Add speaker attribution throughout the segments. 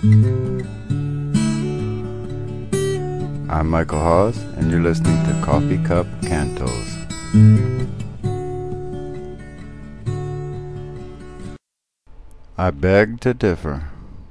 Speaker 1: I'm Michael Hawes, and you're listening to Coffee Cup Cantos. I beg to differ.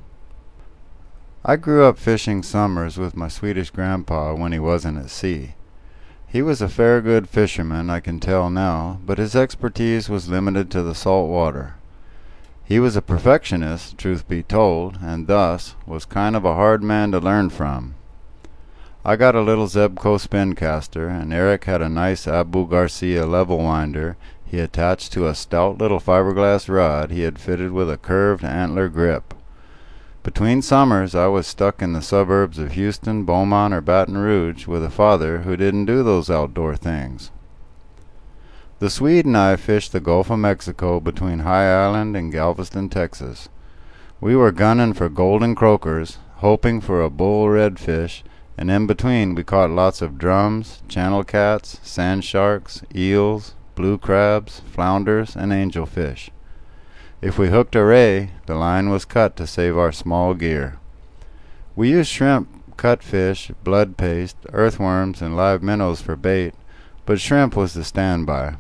Speaker 1: I grew up fishing summers with my Swedish grandpa when he wasn't at sea. He was a fair good fisherman, I can tell now, but his expertise was limited to the salt water. He was a perfectionist, truth be told, and thus was kind of a hard man to learn from. I got a little Zebco spin caster, and Eric had a nice Abu Garcia level winder he attached to a stout little fiberglass rod he had fitted with a curved antler grip. Between summers I was stuck in the suburbs of Houston, Beaumont, or Baton Rouge with a father who didn't do those outdoor things. The Swede and I fished the Gulf of Mexico between High Island and Galveston, Texas. We were gunning for golden croakers, hoping for a bull redfish, and in between we caught lots of drums, channel cats, sand sharks, eels, blue crabs, flounders, and angelfish. If we hooked a ray, the line was cut to save our small gear. We used shrimp, cutfish, blood paste, earthworms, and live minnows for bait, but shrimp was the standby.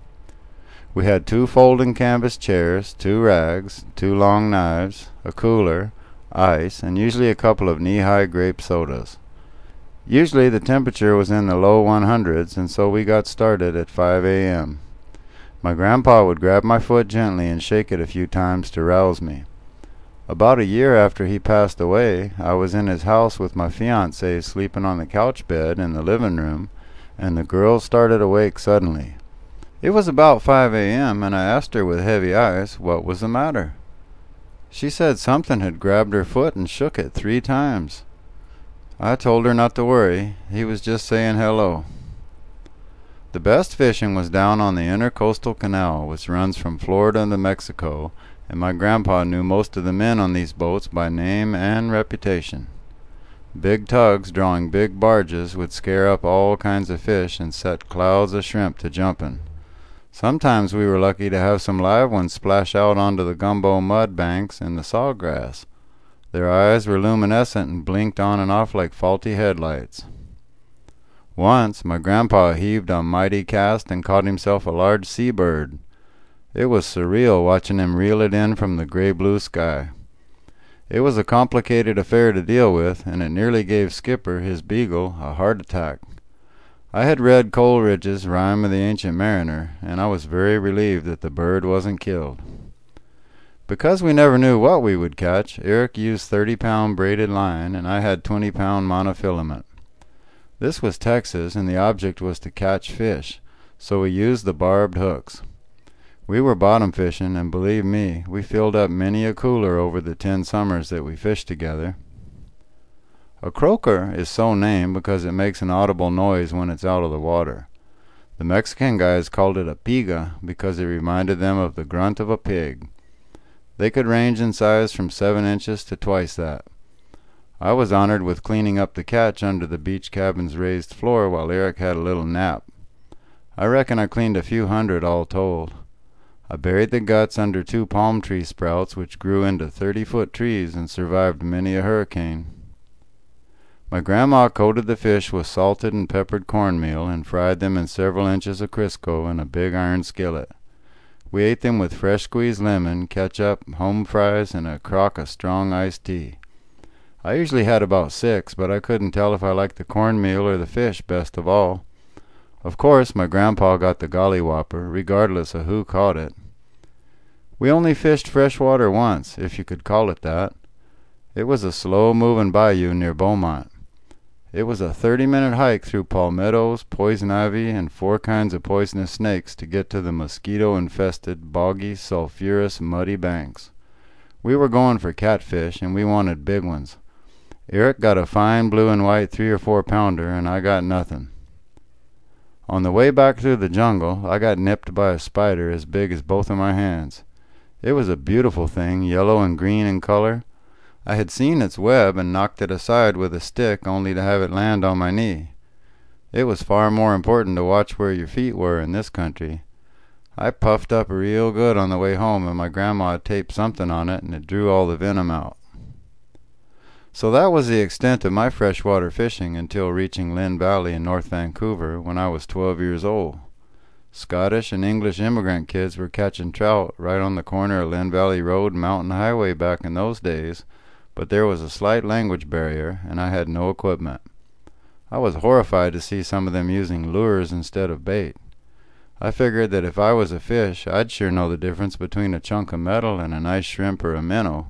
Speaker 1: We had 2 folding canvas chairs, 2 rags, 2 long knives, a cooler, ice, and usually a couple of knee-high grape sodas. Usually the temperature was in the low 100s, and so we got started at 5 a.m. My grandpa would grab my foot gently and shake it a few times to rouse me. About a year after he passed away, I was in his house with my fiancée sleeping on the couch bed in the living room, and the girl started awake suddenly. It was about 5 a.m., and I asked her with heavy eyes what was the matter. She said something had grabbed her foot and shook it 3 times. I told her not to worry. He was just saying hello. The best fishing was down on the Intercoastal Canal, which runs from Florida to Mexico, and my grandpa knew most of the men on these boats by name and reputation. Big tugs drawing big barges would scare up all kinds of fish and set clouds of shrimp to jumping. Sometimes we were lucky to have some live ones splash out onto the gumbo mud banks in the sawgrass. Their eyes were luminescent and blinked on and off like faulty headlights. Once my grandpa heaved a mighty cast and caught himself a large seabird. It was surreal watching him reel it in from the gray-blue sky. It was a complicated affair to deal with, and it nearly gave Skipper, his beagle, a heart attack. I had read Coleridge's Rime of the Ancient Mariner, and I was very relieved that the bird wasn't killed. Because we never knew what we would catch, Eric used 30-pound braided line, and I had 20-pound monofilament. This was Texas, and the object was to catch fish, so we used the barbed hooks. We were bottom fishing, and believe me, we filled up many a cooler over the 10 summers that we fished together. A croaker is so named because it makes an audible noise when it's out of the water. The Mexican guys called it a piga because it reminded them of the grunt of a pig. They could range in size from 7 inches to twice that. I was honored with cleaning up the catch under the beach cabin's raised floor while Eric had a little nap. I reckon I cleaned a few hundred all told. I buried the guts under 2 palm tree sprouts which grew into 30-foot trees and survived many a hurricane. My grandma coated the fish with salted and peppered cornmeal and fried them in several inches of Crisco in a big iron skillet. We ate them with fresh squeezed lemon, ketchup, home fries, and a crock of strong iced tea. I usually had about 6, but I couldn't tell if I liked the cornmeal or the fish best of all. Of course, my grandpa got the gollywhopper, regardless of who caught it. We only fished freshwater once, if you could call it that. It was a slow-moving bayou near Beaumont. It was a 30-minute hike through palmettos, poison ivy, and 4 kinds of poisonous snakes to get to the mosquito-infested, boggy, sulphurous, muddy banks. We were going for catfish, and we wanted big ones. Eric got a fine blue and white 3 or 4 pounder, and I got nothing. On the way back through the jungle, I got nipped by a spider as big as both of my hands. It was a beautiful thing, yellow and green in color. I had seen its web and knocked it aside with a stick only to have it land on my knee. It was far more important to watch where your feet were in this country. I puffed up real good on the way home, and my grandma taped something on it, and it drew all the venom out. So that was the extent of my freshwater fishing until reaching Lynn Valley in North Vancouver when I was 12 years old. Scottish and English immigrant kids were catching trout right on the corner of Lynn Valley Road and Mountain Highway back in those days, but there was a slight language barrier and I had no equipment. I was horrified to see some of them using lures instead of bait. I figured that if I was a fish, I'd sure know the difference between a chunk of metal and a nice shrimp or a minnow.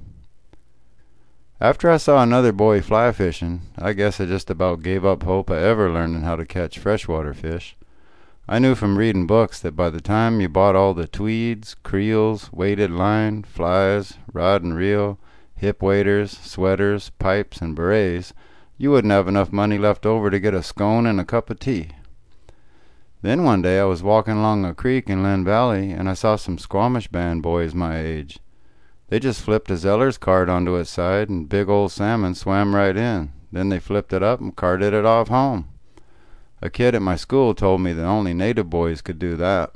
Speaker 1: After I saw another boy fly fishing, I guess I just about gave up hope of ever learning how to catch freshwater fish. I knew from reading books that by the time you bought all the tweeds, creels, weighted line, flies, rod and reel, hip waders, sweaters, pipes, and berets, you wouldn't have enough money left over to get a scone and a cup of tea. Then one day I was walking along a creek in Lynn Valley and I saw some Squamish Band boys my age. They just flipped a Zeller's cart onto its side and big old salmon swam right in. Then they flipped it up and carted it off home. A kid at my school told me that only native boys could do that.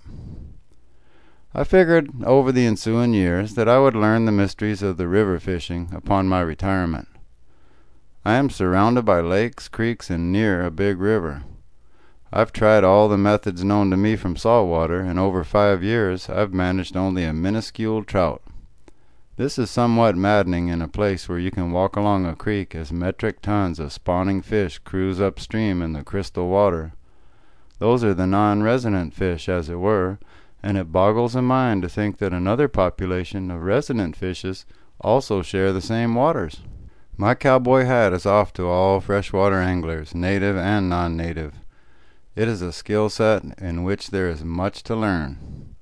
Speaker 1: I figured over the ensuing years that I would learn the mysteries of the river fishing upon my retirement. I am surrounded by lakes, creeks, and near a big river. I've tried all the methods known to me from saltwater, and over 5 years I've managed only a minuscule trout. This is somewhat maddening in a place where you can walk along a creek as metric tons of spawning fish cruise upstream in the crystal water. Those are the non-resident fish, as it were, and it boggles the mind to think that another population of resident fishes also share the same waters. My cowboy hat is off to all freshwater anglers, native and non-native. It is a skill set in which there is much to learn.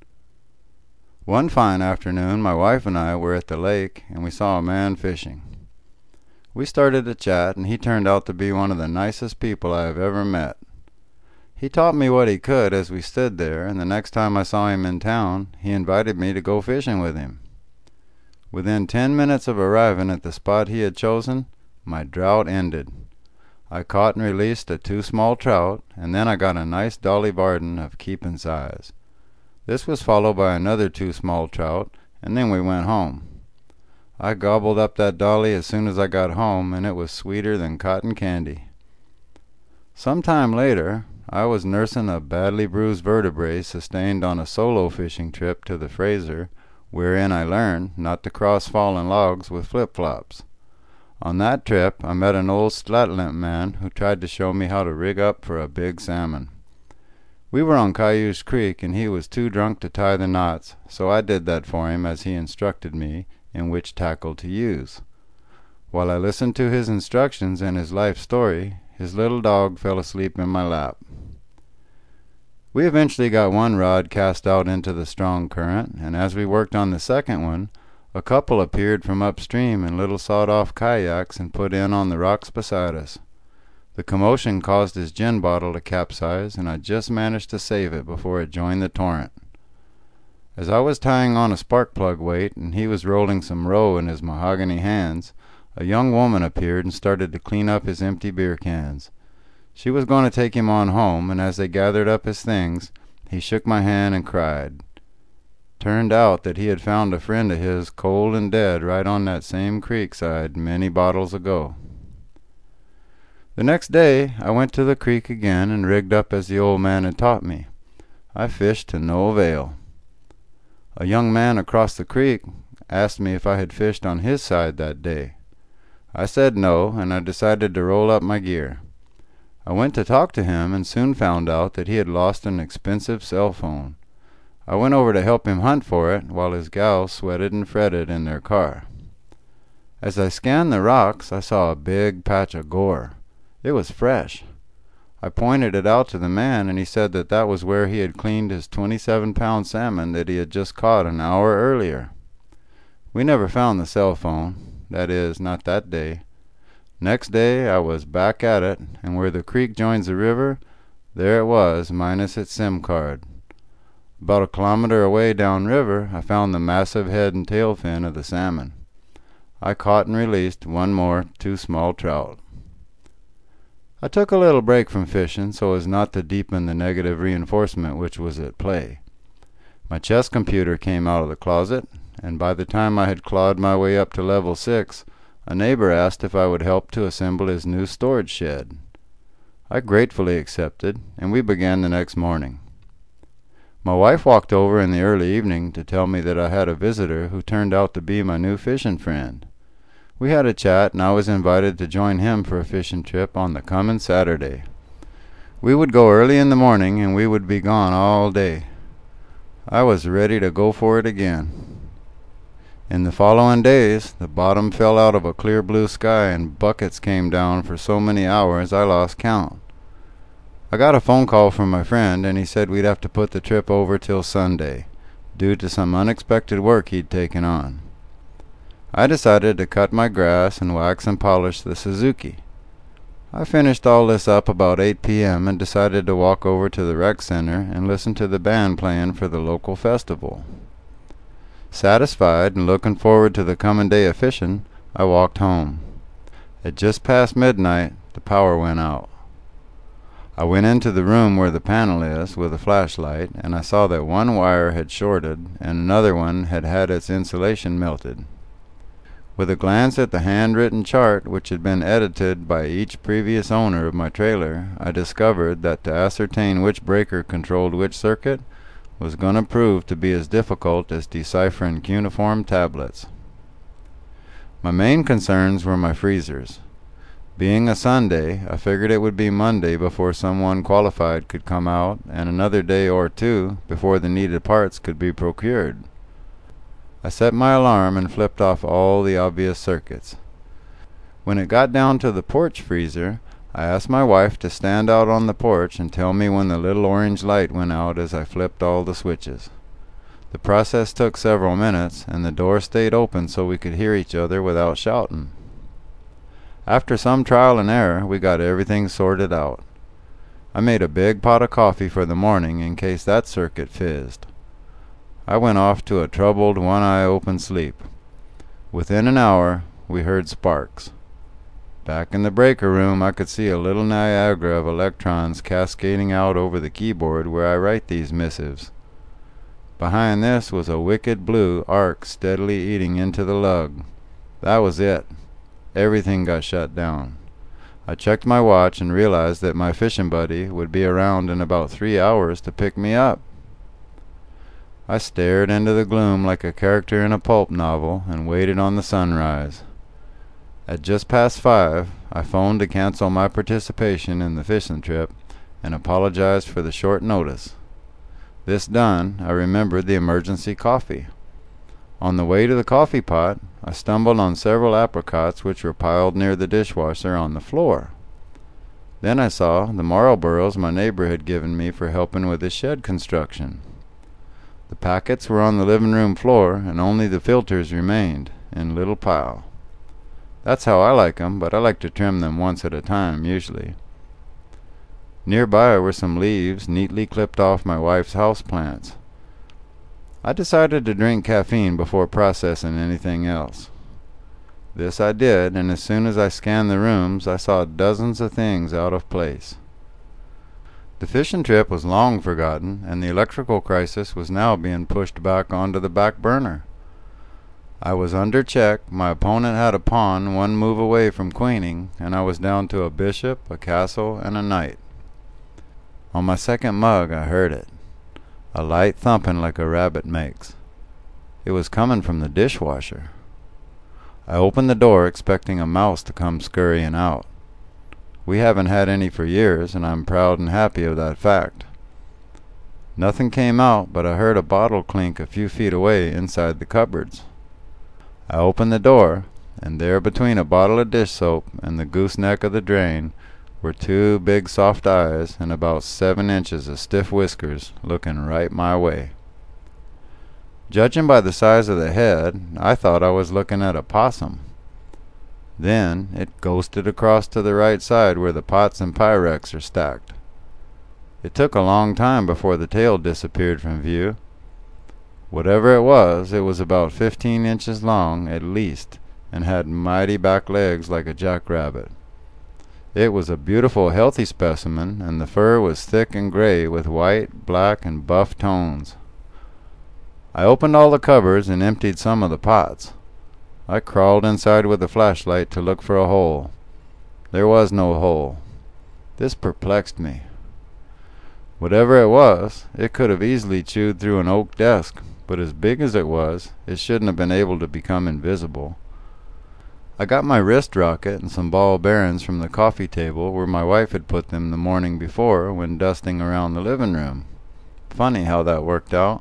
Speaker 1: One fine afternoon, my wife and I were at the lake, and we saw a man fishing. We started to chat, and he turned out to be one of the nicest people I have ever met. He taught me what he could as we stood there, and the next time I saw him in town, he invited me to go fishing with him. Within 10 minutes of arriving at the spot he had chosen, my drought ended. I caught and released a 2 small trout, and then I got a nice Dolly Varden of keeping size. This was followed by another 2 small trout, and then we went home. I gobbled up that dolly as soon as I got home, and it was sweeter than cotton candy. Some time later, I was nursing a badly bruised vertebrae sustained on a solo fishing trip to the Fraser, wherein I learned not to cross fallen logs with flip-flops. On that trip, I met an old Slatlamp man who tried to show me how to rig up for a big salmon. We were on Cayuse Creek, and he was too drunk to tie the knots, so I did that for him as he instructed me in which tackle to use. While I listened to his instructions and his life story, his little dog fell asleep in my lap. We eventually got one rod cast out into the strong current, and as we worked on the second one, a couple appeared from upstream in little sawed-off kayaks and put in on the rocks beside us. The commotion caused his gin bottle to capsize, and I just managed to save it before it joined the torrent. As I was tying on a spark plug weight, and he was rolling some roe in his mahogany hands, a young woman appeared and started to clean up his empty beer cans. She was going to take him on home, and as they gathered up his things, he shook my hand and cried. Turned out that he had found a friend of his cold and dead right on that same creek side many bottles ago. The next day I went to the creek again and rigged up as the old man had taught me. I fished to no avail. A young man across the creek asked me if I had fished on his side that day. I said no, and I decided to roll up my gear. I went to talk to him and soon found out that he had lost an expensive cell phone. I went over to help him hunt for it while his gal sweated and fretted in their car. As I scanned the rocks, I saw a big patch of gore. It was fresh. I pointed it out to the man, and he said that that was where he had cleaned his 27-pound salmon that he had just caught an hour earlier. We never found the cell phone. That is, not that day. Next day I was back at it, and where the creek joins the river, there it was, minus its SIM card. About a kilometer away downriver, I found the massive head and tail fin of the salmon. I caught and released one more 2 small trout. I took a little break from fishing so as not to deepen the negative reinforcement which was at play. My chess computer came out of the closet, and by the time I had clawed my way up to level 6, A neighbor asked if I would help to assemble his new storage shed. I gratefully accepted, and we began the next morning. My wife walked over in the early evening to tell me that I had a visitor who turned out to be my new fishing friend. We had a chat, and I was invited to join him for a fishing trip on the coming Saturday. We would go early in the morning, and we would be gone all day. I was ready to go for it again. In the following days, the bottom fell out of a clear blue sky, and buckets came down for so many hours I lost count. I got a phone call from my friend, and he said we'd have to put the trip over till Sunday, due to some unexpected work he'd taken on. I decided to cut my grass and wax and polish the Suzuki. I finished all this up about 8 p.m. and decided to walk over to the rec center and listen to the band playing for the local festival. Satisfied and looking forward to the coming day of fishing, I walked home. At just past midnight, the power went out. I went into the room where the panel is with a flashlight, and I saw that one wire had shorted and another one had had its insulation melted. With a glance at the handwritten chart which had been edited by each previous owner of my trailer, I discovered that to ascertain which breaker controlled which circuit was going to prove to be as difficult as deciphering cuneiform tablets. My main concerns were my freezers. Being a Sunday, I figured it would be Monday before someone qualified could come out, and another day or two before the needed parts could be procured. I set my alarm and flipped off all the obvious circuits. When it got down to the porch freezer, I asked my wife to stand out on the porch and tell me when the little orange light went out as I flipped all the switches. The process took several minutes, and the door stayed open so we could hear each other without shouting. After some trial and error, we got everything sorted out. I made a big pot of coffee for the morning in case that circuit fizzed. I went off to a troubled, one-eye-open sleep. Within an hour, we heard sparks. Back in the breaker room, I could see a little Niagara of electrons cascading out over the keyboard where I write these missives. Behind this was a wicked blue arc steadily eating into the lug. That was it. Everything got shut down. I checked my watch and realized that my fishing buddy would be around in about 3 hours to pick me up. I stared into the gloom like a character in a pulp novel and waited on the sunrise. At just past 5, I phoned to cancel my participation in the fishing trip and apologized for the short notice. This done, I remembered the emergency coffee. On the way to the coffee pot, I stumbled on several apricots which were piled near the dishwasher on the floor. Then I saw the Marlboros my neighbor had given me for helping with his shed construction. The packets were on the living room floor, and only the filters remained, in a little pile. That's how I like 'em, but I like to trim them once at a time, usually. Nearby were some leaves neatly clipped off my wife's house plants. I decided to drink caffeine before processing anything else. This I did, and as soon as I scanned the rooms, I saw dozens of things out of place. The fishing trip was long forgotten, and the electrical crisis was now being pushed back onto the back burner. I was under check, my opponent had a pawn one move away from queening, and I was down to a bishop, a castle, and a knight. On my second mug I heard it, a light thumping like a rabbit makes. It was coming from the dishwasher. I opened the door expecting a mouse to come scurrying out. We haven't had any for years, and I'm proud and happy of that fact. Nothing came out, but I heard a bottle clink a few feet away inside the cupboards. I opened the door, and there between a bottle of dish soap and the gooseneck of the drain were 2 big soft eyes and about 7 inches of stiff whiskers looking right my way. Judging by the size of the head, I thought I was looking at a possum. Then it ghosted across to the right side where the pots and Pyrex are stacked. It took a long time before the tail disappeared from view. Whatever it was about 15 inches long at least, and had mighty back legs like a jackrabbit. It was a beautiful, healthy specimen, and the fur was thick and gray with white, black, and buff tones. I opened all the cupboards and emptied some of the pots. I crawled inside with a flashlight to look for a hole. There was no hole. This perplexed me. Whatever it was, it could have easily chewed through an oak desk, but as big as it was, it shouldn't have been able to become invisible. I got my wrist rocket and some ball bearings from the coffee table where my wife had put them the morning before when dusting around the living room. Funny how that worked out.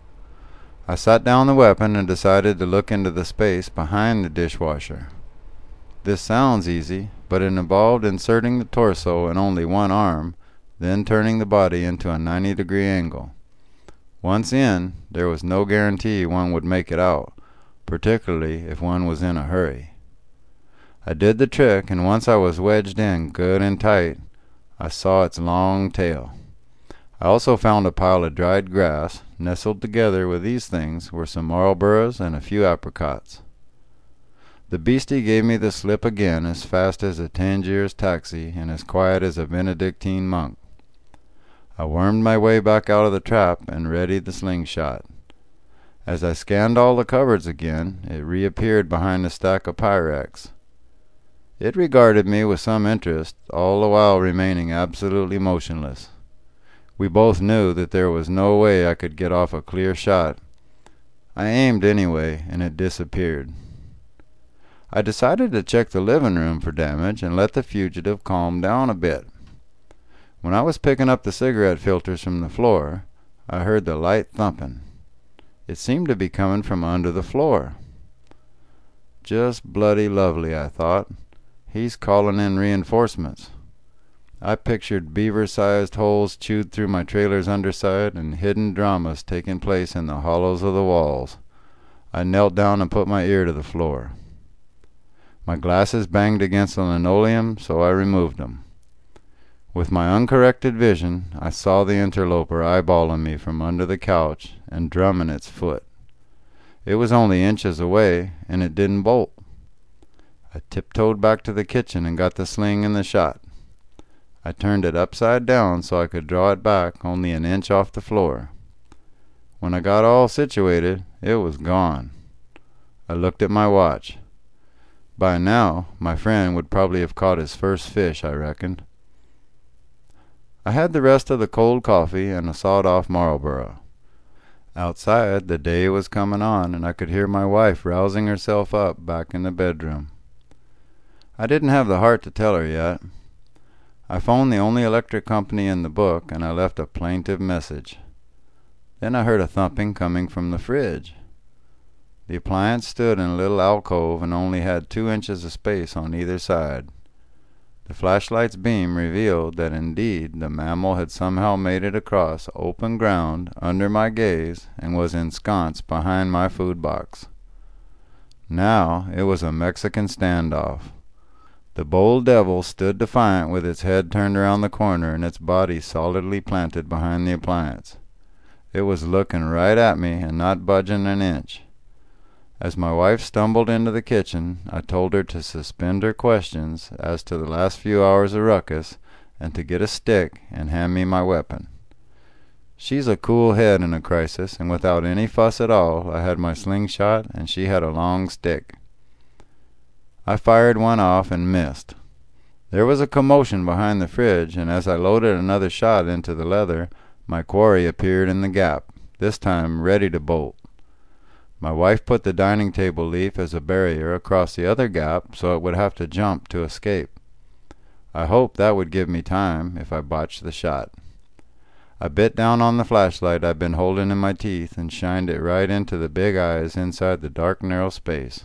Speaker 1: I sat down the weapon and decided to look into the space behind the dishwasher. This sounds easy, but it involved inserting the torso and only one arm, then turning the body into a 90-degree angle. Once in, there was no guarantee one would make it out, particularly if one was in a hurry. I did the trick, and once I was wedged in good and tight, I saw its long tail. I also found a pile of dried grass. Nestled together with these things were some Marlboros and a few apricots. The beastie gave me the slip again as fast as a Tangiers taxi and as quiet as a Benedictine monk. I wormed my way back out of the trap and readied the slingshot. As I scanned all the cupboards again, it reappeared behind a stack of Pyrex. It regarded me with some interest, all the while remaining absolutely motionless. We both knew that there was no way I could get off a clear shot. I aimed anyway, and it disappeared. I decided to check the living room for damage and let the fugitive calm down a bit. When I was picking up the cigarette filters from the floor, I heard the light thumping. It seemed to be coming from under the floor. Just bloody lovely, I thought. He's calling in reinforcements. I pictured beaver-sized holes chewed through my trailer's underside and hidden dramas taking place in the hollows of the walls. I knelt down and put my ear to the floor. My glasses banged against the linoleum, so I removed them. With my uncorrected vision, I saw the interloper eyeballing me from under the couch and drumming its foot. It was only inches away, and it didn't bolt. I tiptoed back to the kitchen and got the sling and the shot. I turned it upside down so I could draw it back only an inch off the floor. When I got all situated, it was gone. I looked at my watch. By now, my friend would probably have caught his first fish, I reckoned. I had the rest of the cold coffee and a sawed-off Marlboro. Outside, the day was coming on, and I could hear my wife rousing herself up back in the bedroom. I didn't have the heart to tell her yet. I phoned the only electric company in the book, and I left a plaintive message. Then I heard a thumping coming from the fridge. The appliance stood in a little alcove and only had 2 inches of space on either side. The flashlight's beam revealed that indeed the mammal had somehow made it across open ground under my gaze and was ensconced behind my food box. Now it was a Mexican standoff. The bold devil stood defiant with its head turned around the corner and its body solidly planted behind the appliance. It was looking right at me and not budging an inch. As my wife stumbled into the kitchen, I told her to suspend her questions as to the last few hours of ruckus and to get a stick and hand me my weapon. She's a cool head in a crisis, and without any fuss at all, I had my slingshot and she had a long stick. I fired one off and missed. There was a commotion behind the fridge, and as I loaded another shot into the leather, my quarry appeared in the gap, this time ready to bolt. My wife put the dining table leaf as a barrier across the other gap so it would have to jump to escape. I hoped that would give me time if I botched the shot. I bit down on the flashlight I'd been holding in my teeth and shined it right into the big eyes inside the dark narrow space.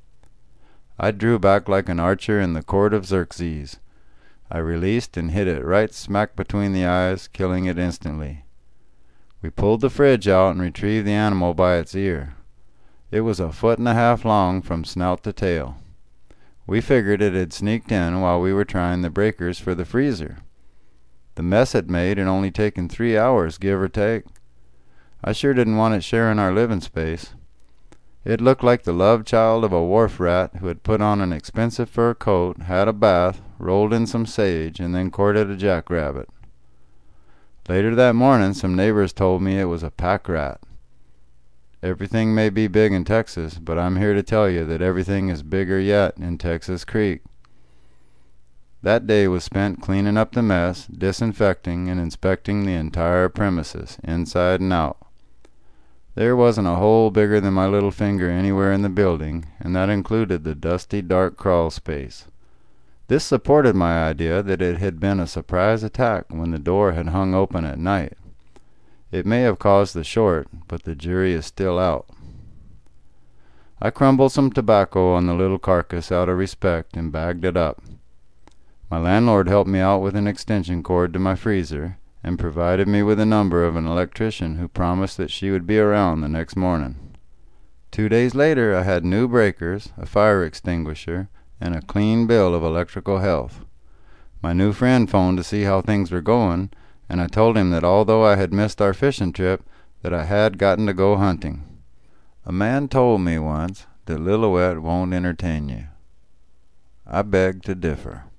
Speaker 1: I drew back like an archer in the court of Xerxes. I released and hit it right smack between the eyes, killing it instantly. We pulled the fridge out and retrieved the animal by its ear. It was 1.5 feet long from snout to tail. We figured it had sneaked in while we were trying the breakers for the freezer. The mess it made had only taken 3 hours, give or take. I sure didn't want it sharing our living space. It looked like the love child of a wharf rat who had put on an expensive fur coat, had a bath, rolled in some sage, and then courted a jackrabbit. Later that morning, some neighbors told me it was a pack rat. Everything may be big in Texas, but I'm here to tell you that everything is bigger yet in Texas Creek. That day was spent cleaning up the mess, disinfecting, and inspecting the entire premises, inside and out. There wasn't a hole bigger than my little finger anywhere in the building, and that included the dusty, dark crawl space. This supported my idea that it had been a surprise attack when the door had hung open at night. It may have caused the short, but the jury is still out. I crumbled some tobacco on the little carcass out of respect and bagged it up. My landlord helped me out with an extension cord to my freezer and provided me with a number of an electrician who promised that she would be around the next morning. 2 days later I had new breakers, a fire extinguisher, and a clean bill of electrical health. My new friend phoned to see how things were going, and I told him that although I had missed our fishing trip, that I had gotten to go hunting. A man told me once that Lillooet won't entertain you. I beg to differ.